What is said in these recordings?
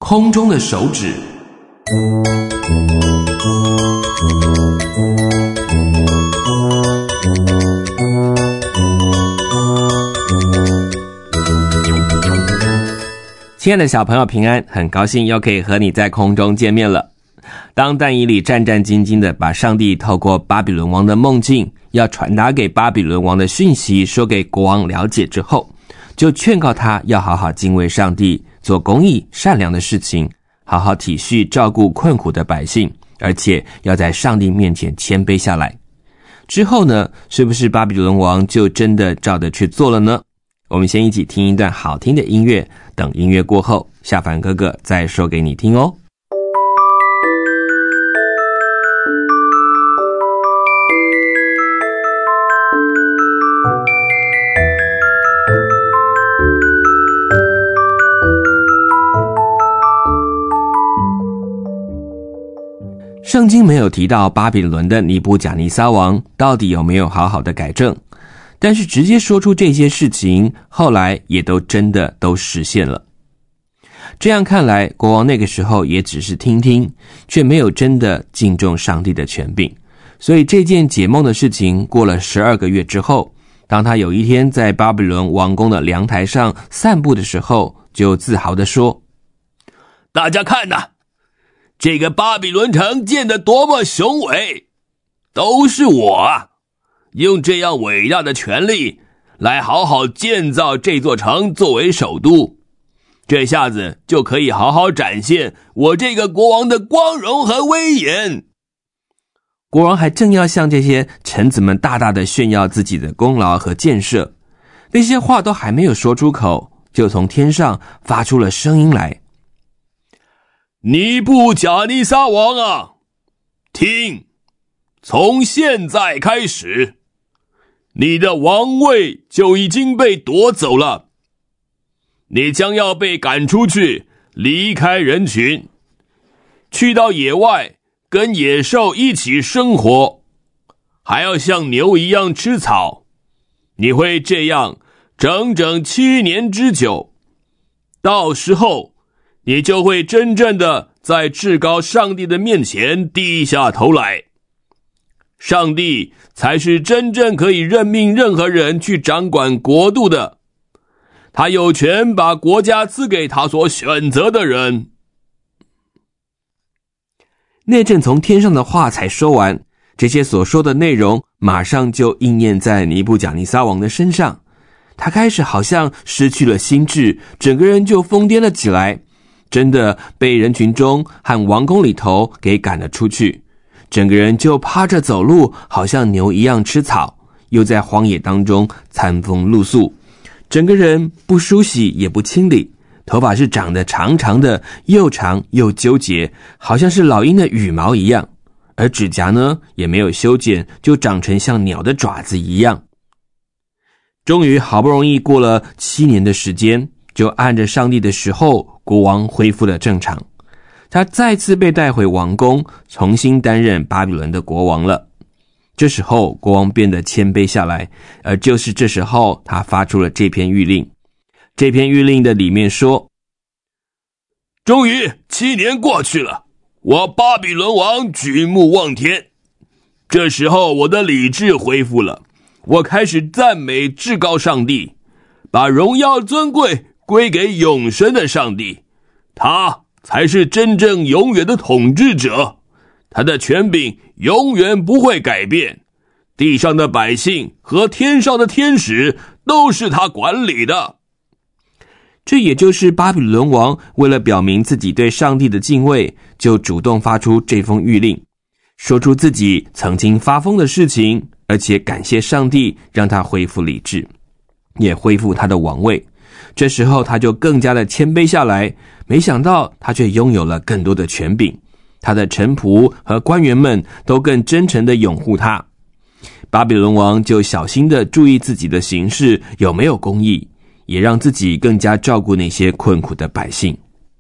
空中的手指。亲爱的小朋友平安，很高兴又可以和你在空中见面了。当但以理战战兢兢地把上帝透过巴比伦王的梦境要传达给巴比伦王的讯息说给国王了解之后，就劝告他要好好敬畏上帝，做公义善良的事情，好好体恤照顾困苦的百姓，而且要在上帝面前谦卑下来。之后呢，是不是巴比伦王就真的照着去做了呢？我们先一起听一段好听的音乐，等音乐过后，夏凡哥哥再说给你听哦。圣经没有提到巴比伦的尼布甲尼撒王到底有没有好好的改正，但是直接说出这些事情，后来也都真的都实现了。这样看来，国王那个时候也只是听听，却没有真的敬重上帝的权柄。所以这件解梦的事情过了12个月之后，当他有一天在巴比伦王宫的阳台上散步的时候，就自豪地说：大家看呐，这个巴比伦城建得多么雄伟，都是我啊，用这样伟大的权力来好好建造这座城作为首都，这下子就可以好好展现我这个国王的光荣和威严。国王还正要向这些臣子们大大的炫耀自己的功劳和建设，那些话都还没有说出口，就从天上发出了声音来：尼布甲尼撒王啊，听，从现在开始，你的王位就已经被夺走了，你将要被赶出去，离开人群，去到野外跟野兽一起生活，还要像牛一样吃草，你会这样整整7年之久，到时候你就会真正的在至高上帝的面前低下头来。上帝才是真正可以任命任何人去掌管国度的，他有权把国家赐给他所选择的人。那阵从天上的话才说完，这些所说的内容马上就应验在尼布甲尼撒王的身上。他开始好像失去了心智，整个人就疯癫了起来，真的被人群中和王宫里头给赶了出去，整个人就趴着走路，好像牛一样吃草，又在荒野当中餐风露宿，整个人不梳洗也不清理，头发是长得长长的，又长又纠结，好像是老鹰的羽毛一样，而指甲呢也没有修剪，就长成像鸟的爪子一样。终于好不容易过了7年的时间，就按着上帝的时候，国王恢复了正常，他再次被带回王宫，重新担任巴比伦的国王了。这时候国王变得谦卑下来，而就是这时候他发出了这篇谕令。这篇谕令的里面说：终于7年过去了，我巴比伦王举目望天，这时候我的理智恢复了，我开始赞美至高上帝，把荣耀尊贵归给永生的上帝，他才是真正永远的统治者，他的权柄永远不会改变，地上的百姓和天上的天使都是他管理的。这也就是巴比伦王为了表明自己对上帝的敬畏，就主动发出这封谕令，说出自己曾经发疯的事情，而且感谢上帝让他恢复理智，也恢复他的王位。这时候他就更加的谦卑下来，没想到他却拥有了更多的权柄，他的臣仆和官员们都更真诚的拥护他。巴比伦王就小心的注意自己的行事有没有公义，也让自己更加照顾那些困苦的百姓。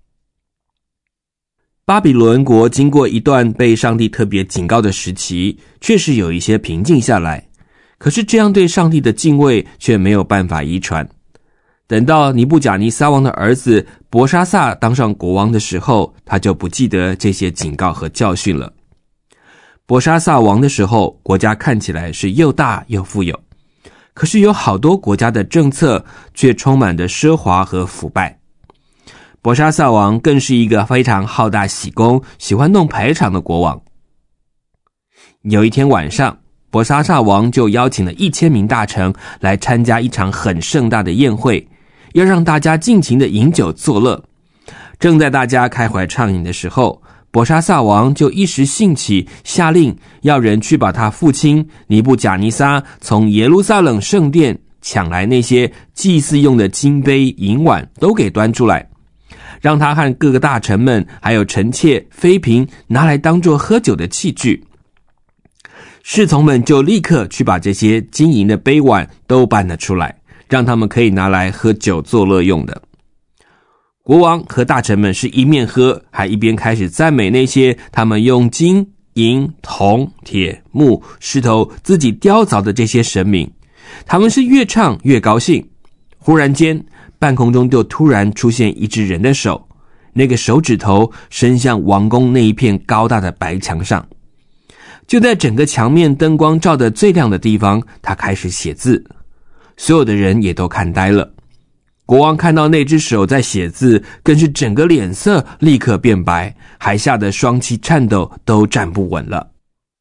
巴比伦国经过一段被上帝特别警告的时期，确实有一些平静下来，可是这样对上帝的敬畏却没有办法遗传。 等到尼布甲尼撒王的儿子伯沙撒当上国王的时候，他就不记得这些警告和教训了。伯沙撒王的时候，国家看起来是又大又富有，可是有好多国家的政策却充满着奢华和腐败。伯沙撒王更是一个非常好大喜功、喜欢弄排场的国王。有一天晚上，伯沙撒王就邀请了1000名大臣来参加一场很盛大的宴会，要让大家尽情的饮酒作乐。正在大家开怀畅饮的时候，伯沙撒王就一时兴起，下令要人去把他父亲尼布甲尼撒从耶路撒冷圣殿抢来那些祭祀用的金杯银碗都给端出来，让他和各个大臣们还有臣妾妃嫔拿来当作喝酒的器具。侍从们就立刻去把这些金银的杯碗都搬了出来，让他们可以拿来喝酒作乐用的。国王和大臣们是一面喝，还一边开始赞美那些他们用金、银、铜、铁、木、石头自己雕凿的这些神明。他们是越唱越高兴。忽然间，半空中就突然出现一只人的手，那个手指头伸向王宫那一片高大的白墙上。就在整个墙面灯光照得最亮的地方，他开始写字。所有的人也都看呆了。国王看到那只手在写字，更是整个脸色立刻变白，还吓得双膝颤抖，都站不稳了。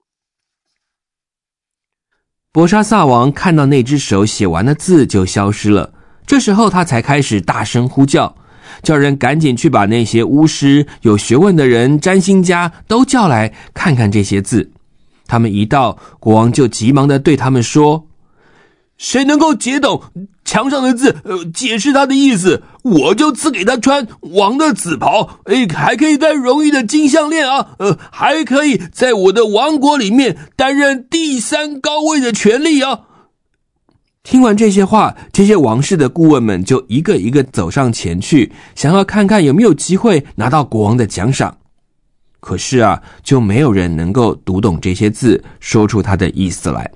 伯沙撒王看到那只手写完的字就消失了，这时候他才开始大声呼叫，叫人赶紧去把那些巫师、有学问的人、占星家都叫来看看这些字。他们一到，国王就急忙地对他们说：谁能够解懂墙上的字，解释他的意思，我就赐给他穿王的紫袍，还可以戴荣誉的金项链啊，还可以在我的王国里面担任第3高位的权利啊。听完这些话，这些王室的顾问们就一个一个走上前去，想要看看有没有机会拿到国王的奖赏。可是啊，就没有人能够读懂这些字，说出他的意思来。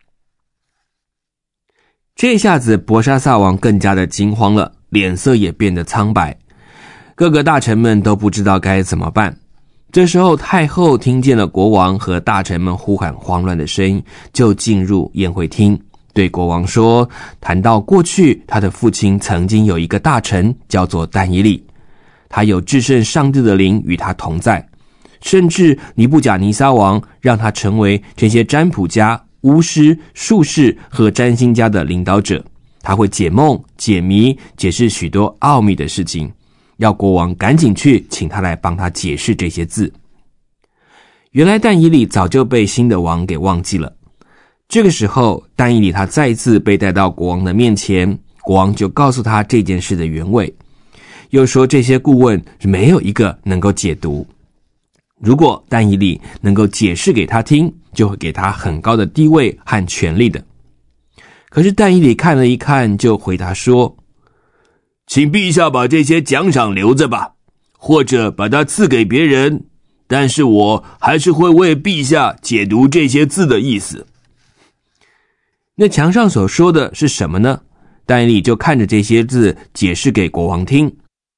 这下子伯沙撒王更加的惊慌了，脸色也变得苍白。各个大臣们都不知道该怎么办。这时候太后听见了国王和大臣们呼喊慌乱的声音，就进入宴会厅，对国王说，谈到过去他的父亲曾经有一个大臣叫做但以理，他有至圣上帝的灵与他同在，甚至尼布甲尼撒王让他成为这些占卜家、巫师、术士和占星家的领导者，他会解梦、解谜、解释许多奥秘的事情，要国王赶紧去请他来帮他解释这些字。原来但以理早就被新的王给忘记了。这个时候，但以理他再次被带到国王的面前，国王就告诉他这件事的原委，又说这些顾问没有一个能够解读。如果但以理能够解释给他听，就会给他很高的地位和权力的。可是但以理看了一看，就回答说：请陛下把这些奖赏留着吧，或者把它赐给别人，但是我还是会为陛下解读这些字的意思。那墙上所说的是什么呢？但以理就看着这些字解释给国王听。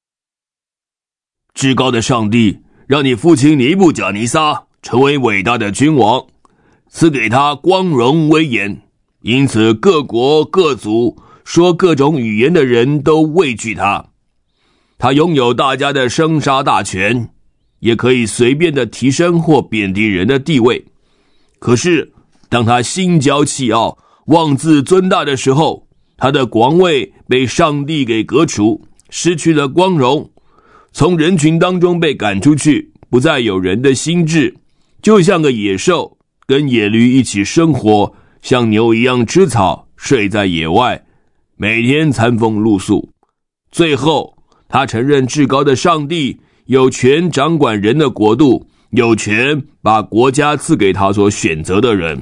至高的上帝让你父亲尼布甲尼撒成为伟大的君王，赐给他光荣威严，因此各国各族说各种语言的人都畏惧他。他拥有大家的生杀大权，也可以随便的提升或贬低人的地位。可是当他心骄气傲、妄自尊大的时候，他的王位被上帝给革除，失去了光荣，从人群当中被赶出去，不再有人的心智，就像个野兽，跟野驴一起生活，像牛一样吃草，睡在野外，每天餐风露宿。最后他承认至高的上帝有权掌管人的国度，有权把国家赐给他所选择的人。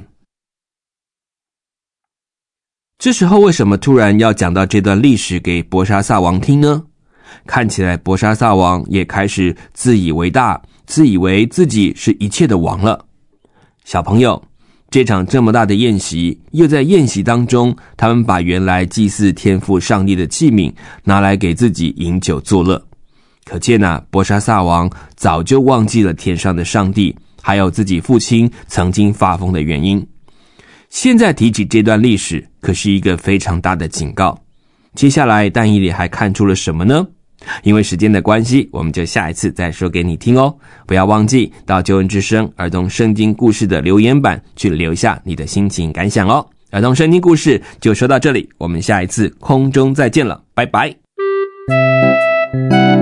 这时候为什么突然要讲到这段历史给伯沙撒王听呢？看起来伯沙撒王也开始自以为大，自以为自己是一切的王了。小朋友， 这场这么大的宴席，又在宴席当中，他们把原来祭祀天父上帝的器皿拿来给自己饮酒作乐。可见伯沙撒王早就忘记了天上的上帝，还有自己父亲曾经发疯的原因。现在提起这段历史，可是一个非常大的警告。接下来但以理还看出了什么呢？因为时间的关系，我们就下一次再说给你听哦。不要忘记到救恩之声儿童圣经故事的留言板去留下你的心情感想哦。儿童圣经故事就说到这里，我们下一次空中再见了，拜拜。